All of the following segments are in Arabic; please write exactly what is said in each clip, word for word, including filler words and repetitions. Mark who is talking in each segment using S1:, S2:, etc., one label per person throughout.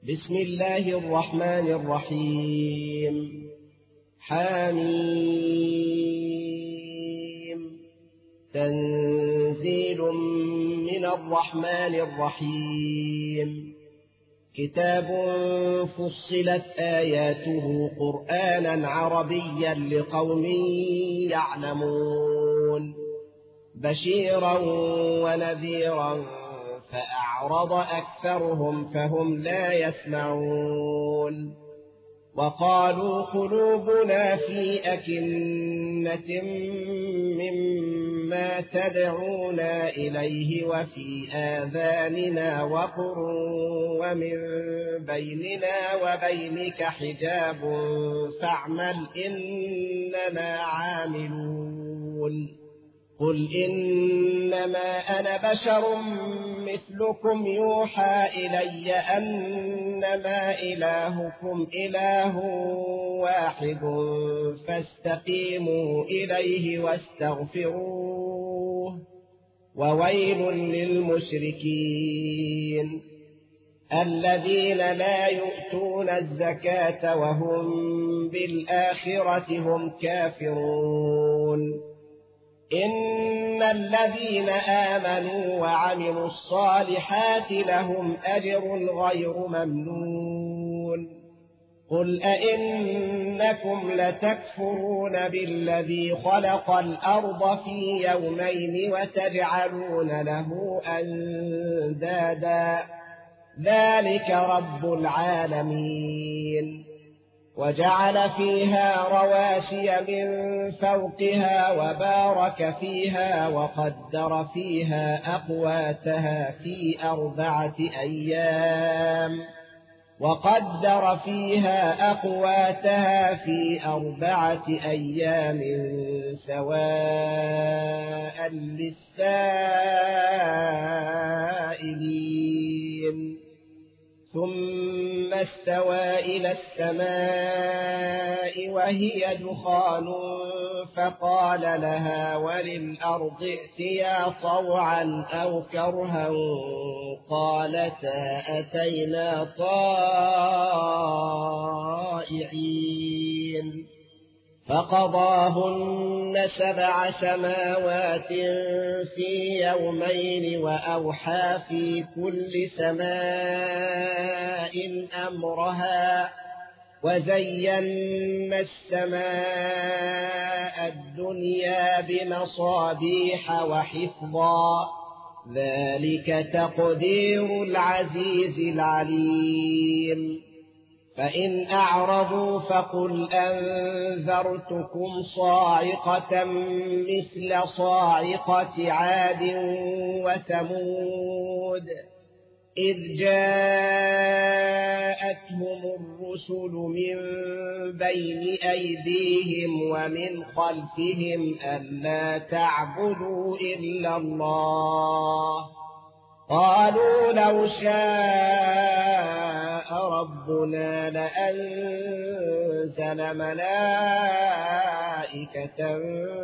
S1: بسم الله الرحمن الرحيم. حميم. تنزيل من الرحمن الرحيم. كتاب فصلت آياته قرآنا عربيا لقوم يعلمون، بشيرا ونذيرا فأعرض أكثرهم فهم لا يسمعون. وقالوا قلوبنا في أكنة مما تدعونا إليه وفي آذاننا وقر ومن بيننا وبينك حجاب فاعمل إننا عاملون. قل إنما أنا بشر مثلكم يوحى إلي أنما إلهكم إله واحد فاستقيموا إليه واستغفروه وويل للمشركين الذين لا يؤتون الزكاة وهم بالآخرة هم كافرون. إن الذين آمنوا وعملوا الصالحات لهم أجر غير ممنون. قل أئنكم لتكفرون بالذي خلق الأرض في يومين وتجعلون له أندادا ذلك رب العالمين. وجعل فيها رواسي من فوقها وبارك فيها وقدر فيها أقواتها في أربعة أيام وقدر فيها أقواتها في أربعة أيام سواء للسائلين. ثم استوى إلى السماء وهي دخان فقال لها وللأرض ائتيا طوعا أو كرها قالتا أتينا طائعين. فقضاهن سبع سماوات في يومين وأوحى في كل سماء أمرها وزينا السماء الدنيا بمصابيح وحفظا ذلك تقدير العزيز العليم. فإن أعرضوا فقل أنذرتكم صاعقة مثل صاعقة عاد وثمود إذ جاءتهم الرسل من بين أيديهم ومن خلفهم ألا تعبدوا إلا الله قالوا لو شاء ربنا لأنزل ملائكة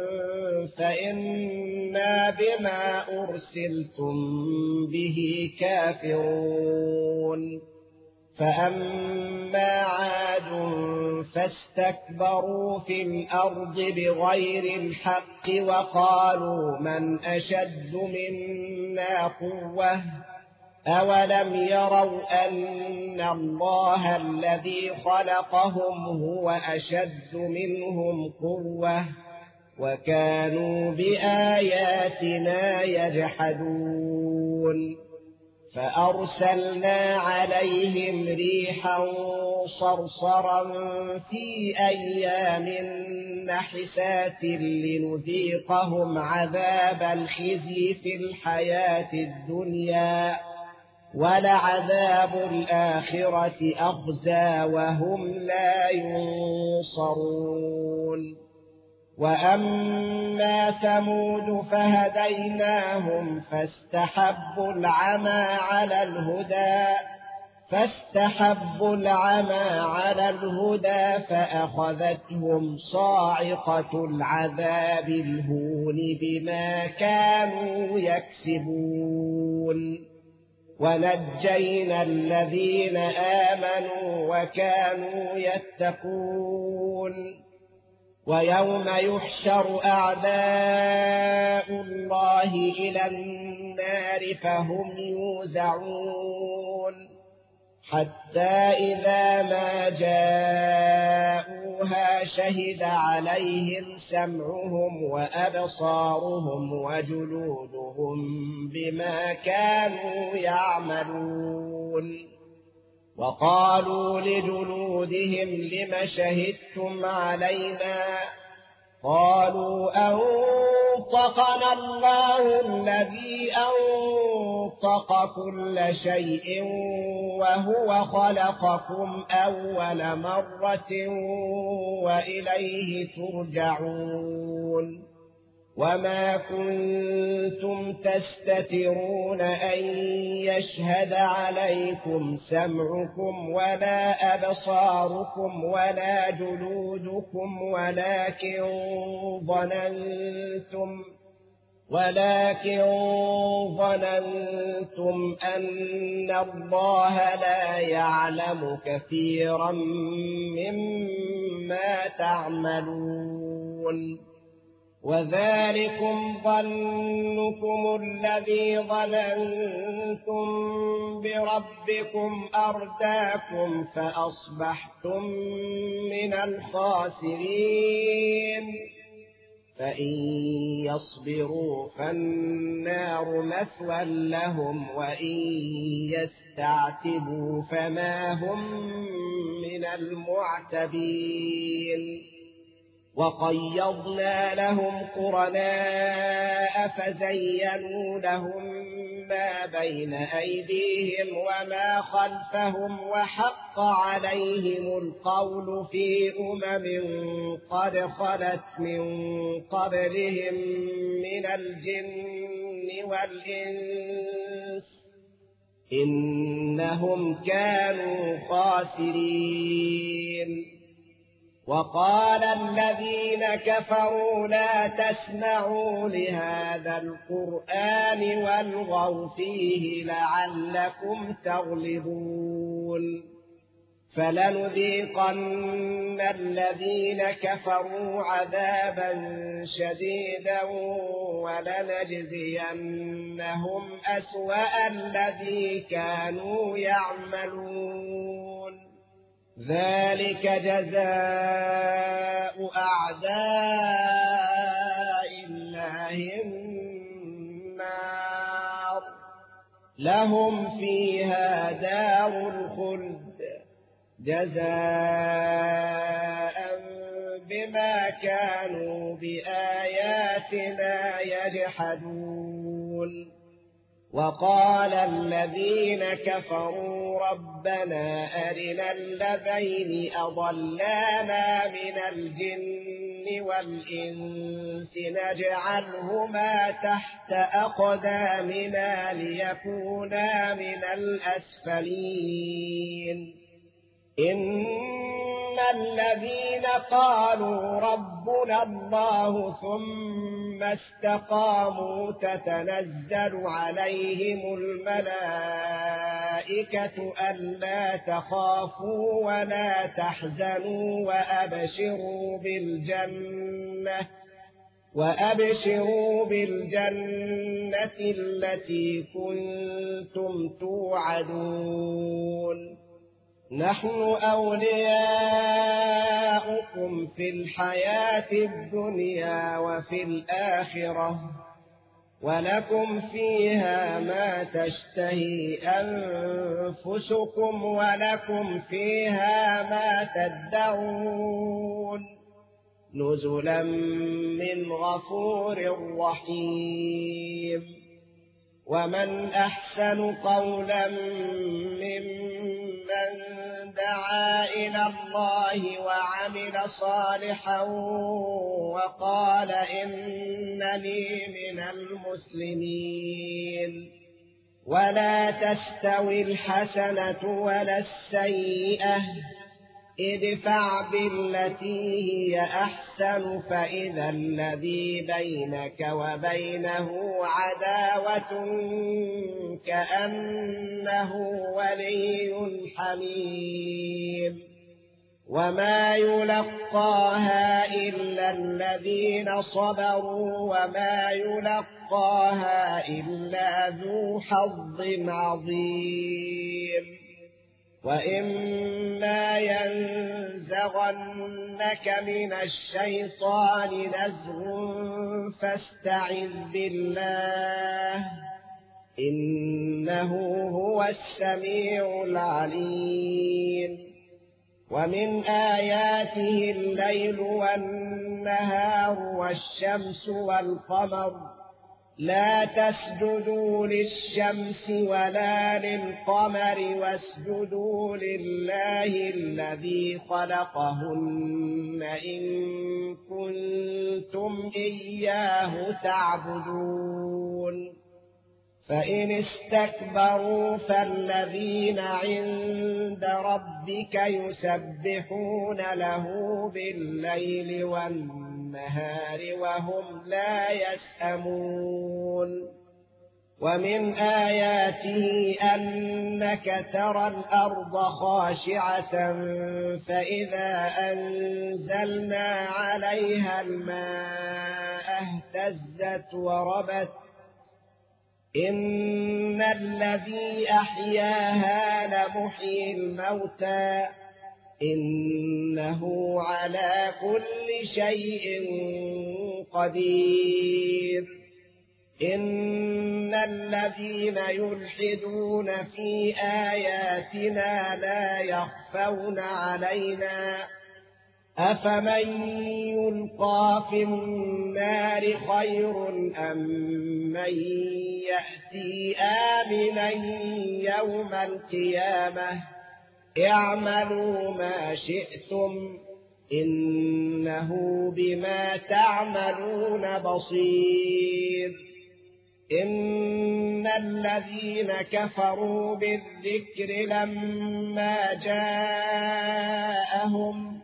S1: فإنا بما أرسلتم به كافرون. فأما عاد فاستكبروا في الأرض بغير الحق وقالوا من أشد منا قوة أولم يروا أن الله الذي خلقهم هو أشد منهم قوة وكانوا بآياتنا يجحدون. فأرسلنا عليهم ريحا صرصرا في أيام نحسات لنذيقهم عذاب الخزي في الحياة الدنيا ولعذاب الآخرة أخزى وهم لا ينصرون. وأما ثمود فهديناهم فاستحبوا العمى على الهدى فاستحبوا العمى على الهدى فأخذتهم صاعقة العذاب الهون بما كانوا يكسبون. ونجينا الذين آمنوا وكانوا يتقون ويوم يحشر أعداء الله إلى النار فهم يوزعون حتى إذا ما جاءوها شهد عليهم سمعهم وأبصارهم وجلودهم بما كانوا يعملون وقالوا لجلودهم لم شهدتم علينا قالوا أنطقنا الله الذي أنطق كل شيء وهو خلقكم أول مرة وإليه ترجعون وما كنتم تستترون أن يشهد عليكم سمعكم ولا أبصاركم ولا جلودكم ولكن ظننتم ولكن ظننتم أن الله لا يعلم كثيرا مما تعملون وذلكم ظنكم الذي ظننتم بربكم أرداكم فأصبحتم من الخاسرين فإن يصبروا فالنار مثوى لهم وإن يستعتبوا فما هم من المعتبين وقيضنا لهم قرناء فزينوا لهم ما بين أيديهم وما خلفهم وحق عليهم القول في أمم قد خلت من قبلهم من الجن والإنس إنهم كانوا خاسرين وقال الذين كفروا لا تسمعوا لهذا القرآن والغوا فيه لعلكم تغلبون فلنذيقن الذين كفروا عذابا شديدا ولنجزينهم أسوأ الذي كانوا يعملون ذلك جزاء أعداء الله النار لهم فيها دار الخلد جزاء بما كانوا بآياتنا يجحدون وقال الذين كفروا ربنا أرنا الذين أضلانا من الجن والإنس نجعلهما تحت أقدامنا ليكونا من الأسفلين إن الذين قالوا ربنا الله ثم استقاموا تتنزل عليهم الملائكة ألا تخافوا ولا تحزنوا وأبشروا بالجنة وأبشروا بالجنة التي كنتم توعدون نحن أولياؤكم في الحياة الدنيا وفي الآخرة ولكم فيها ما تشتهي أنفسكم ولكم فيها ما تدعون نزلا من غفور رحيم ومن أحسن قولا ممن دعا إلى الله وعمل صالحا وقال إنني من المسلمين ولا تستوي الحسنة ولا السيئة ادفع بالتي هي أحسن فإذا الذي بينك وبينه عداوة كأنه ولي حميم وما يلقاها إلا الذين صبروا وما يلقاها إلا ذو حظ عظيم وإما ينزغنك من الشيطان نزغ فاستعذ بالله إنه هو السميع العليم ومن آياته الليل والنهار والشمس والقمر لا تسجدوا للشمس ولا للقمر واسجدوا لله الذي خلقهن إن كنتم إياه تعبدون فإن استكبروا فالذين عند ربك يسبحون له بالليل والنهار وهم لا يسأمون ومن آياته أنك ترى الأرض خاشعة فإذا أنزلنا عليها الماء اهتزت وربت إن الذي أحياها لمحيي الموتى إنه على كل شيء قدير إن الذين يلحدون في آياتنا لا يخفون علينا أفمن يلقى في النار خير أم من يأتي آمنا يوم القيامة اعملوا ما شئتم إنه بما تعملون بصير إن الذين كفروا بالذكر لما جاءهم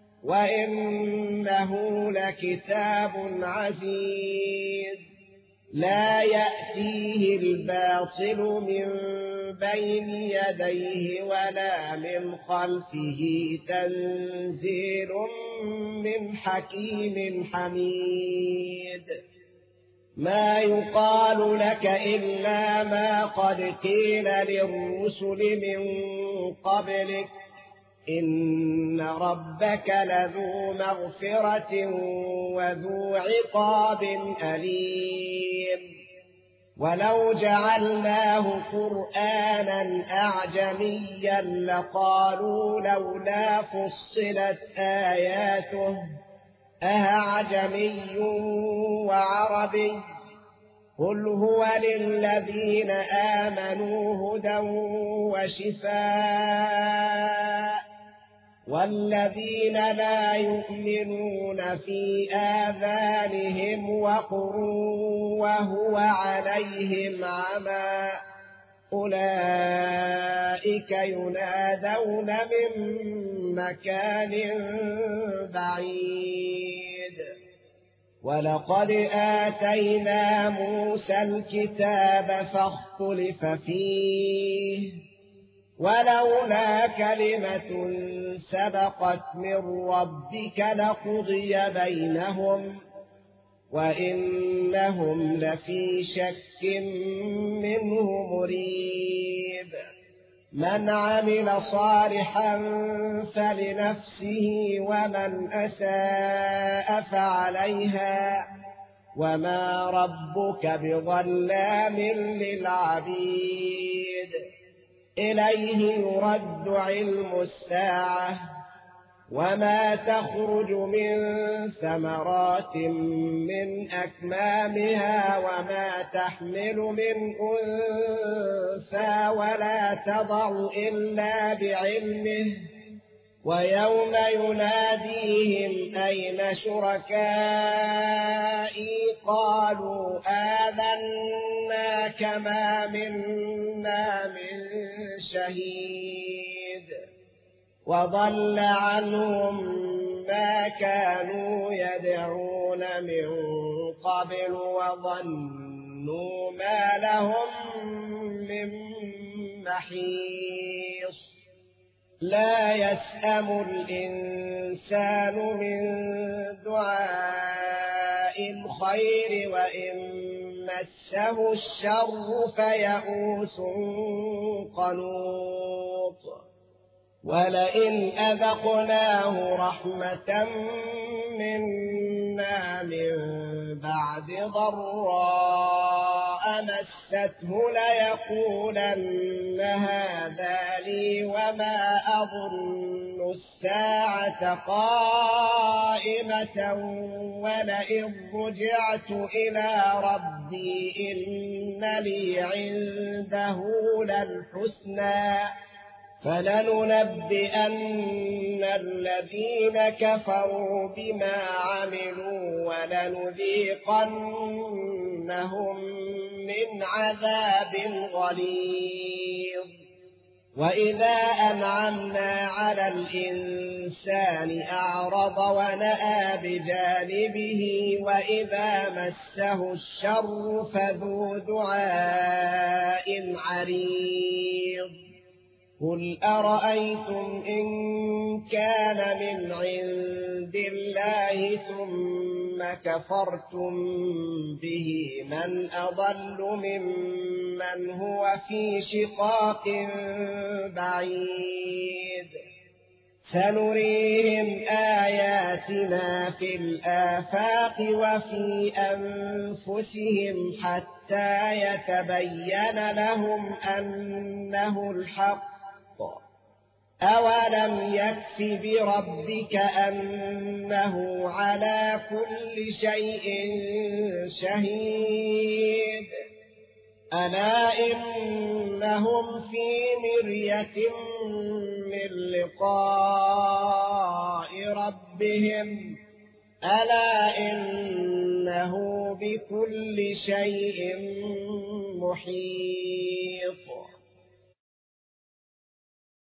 S1: وإنه لكتاب عزيز لا يأتيه الباطل من بين يديه ولا من خلفه تنزيل من حكيم حميد ما يقال لك إلا ما قد قيل للرسل من قبلك إن ربك لذو مغفرة وذو عقاب أليم ولو جعلناه قرآنا أعجميا لقالوا لولا فصلت آياته أعجمي وعربي قل هو للذين آمنوا هدى وشفاء والذين لا يؤمنون في آذانهم وقر وهو عليهم عمى أولئك ينادون من مكان بعيد ولقد آتينا موسى الكتاب فاختلف فيه ولولا كلمة سبقت من ربك لقضي بينهم وإنهم لفي شك منه مريب من عمل صالحا فلنفسه ومن أساء فعليها وما ربك بظلام للعبيد إليه يرد علم الساعة وما تخرج من ثمرات من أكمامها وما تحمل من أنثى ولا تضع إلا بعلمه ويوم يناديهم أين شركائي قالوا آذناك ما منا من شهيد وضل عنهم ما كانوا يدعون من قبل وظنوا ما لهم من محيص لا يسأم الإنسان من دعاء الخير وإن مسه الشر فيئوس قنوط ولئن أذقناه رحمة منا من بعد ضراء مسته ليقولن هذا لي وما أظن الساعة قائمة ولئن رجعت إلى ربي إن لي عنده للحسنى فلننبئن الذين كفروا بما عملوا ولنذيقنهم من عذاب غليظ وإذا أنعمنا على الإنسان أعرض ونأى بجانبه وإذا مسه الشر فذو دعاء عريض قل أرأيتم إن كان من عند الله ثم كفرتم به من أضل ممن هو في شقاق بعيد سنريهم آياتنا في الآفاق وفي أنفسهم حتى يتبين لهم أنه الحق أولم يكف بربك أنه على كل شيء شهيد ألا إنهم في مرية من لقاء ربهم ألا إنه بكل شيء محيط